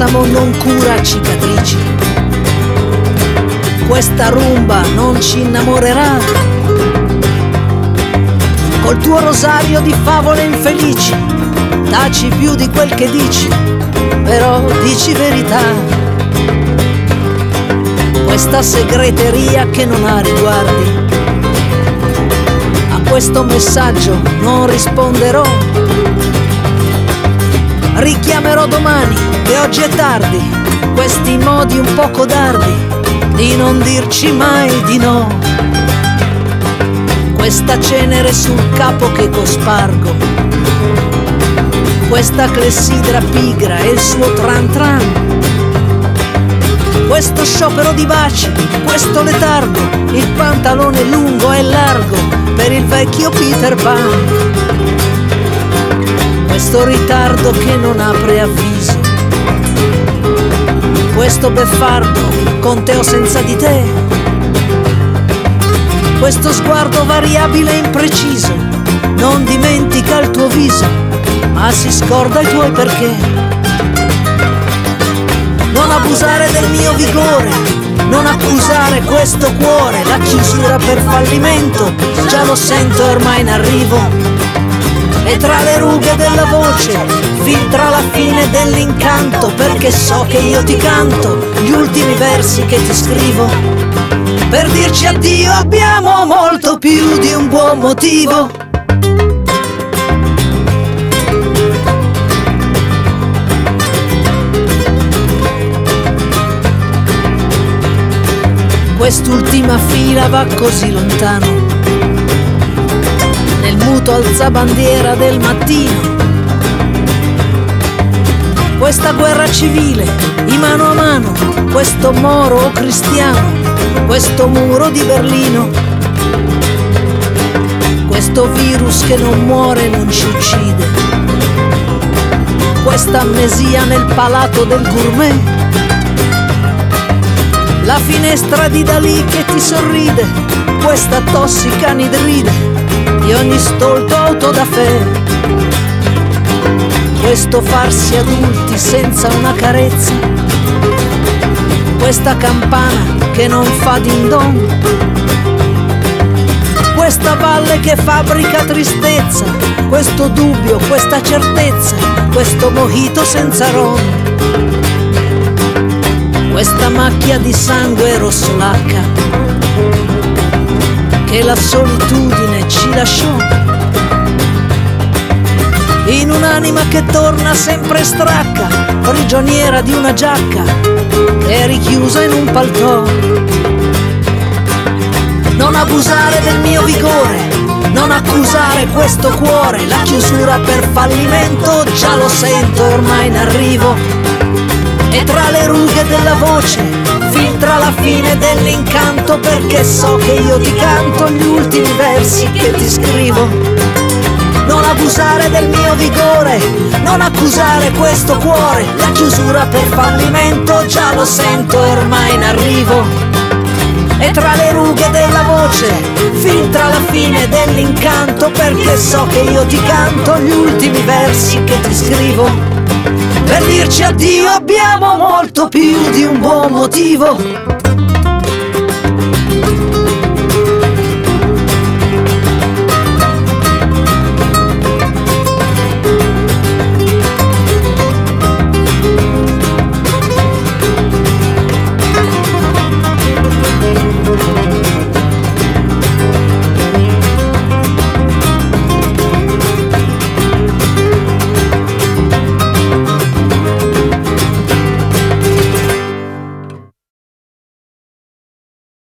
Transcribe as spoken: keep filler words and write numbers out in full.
balsamo non cura cicatrici. Questa rumba non ci innamorerà. Col tuo rosario di favole infelici, taci più di quel che dici, però dici verità. Questa segreteria che non ha riguardi, a questo messaggio non risponderò. Richiamerò domani che oggi è tardi, questi modi un po' codardi di non dirci mai di no. Questa cenere sul capo che cospargo, questa clessidra pigra e il suo tran tran, questo sciopero di baci, questo letargo, il pantalone lungo e largo per il vecchio Peter Pan. Questo ritardo che non apre avviso, questo beffardo con te o senza di te, questo sguardo variabile e impreciso, non dimentica il tuo viso, ma si scorda i tuoi perché. Non abusare del mio vigore, non accusare questo cuore, la chiusura per fallimento, già lo sento ormai in arrivo. E tra le rughe della voce filtra la fine dell'incanto, perché so che io ti canto gli ultimi versi che ti scrivo. Per dirci addio abbiamo molto più di un buon motivo. Quest'ultima fila va così lontano, nel muto alzabandiera del mattino. Questa guerra civile, di mano a mano, questo moro o cristiano, questo muro di Berlino, questo virus che non muore e non ci uccide, questa amnesia nel palato del gourmet, la finestra di Dalì che ti sorride, questa tossica anidride di ogni stolto autodafè, questo farsi adulti senza una carezza, questa campana che non fa din don, questa valle che fabbrica tristezza, questo dubbio, questa certezza, questo mojito senza ron, questa macchia di sangue rossolacca che la solitudine ci lasciò, in un'anima che torna sempre stracca, prigioniera di una giacca che è richiusa in un paltò. Non abusare del mio vigore, non accusare questo cuore, la chiusura per fallimento già lo sento ormai in arrivo. E tra le rughe della voce filtra la fine dell'incanto, perché so che io ti canto gli ultimi versi che ti scrivo. Non abusare del mio vigore, non accusare questo cuore, la chiusura per fallimento già lo sento ormai in arrivo. E tra le rughe della voce filtra la fine dell'incanto, perché so che io ti canto gli ultimi versi che ti scrivo. Per dirci addio abbiamo molto più di un buon motivo.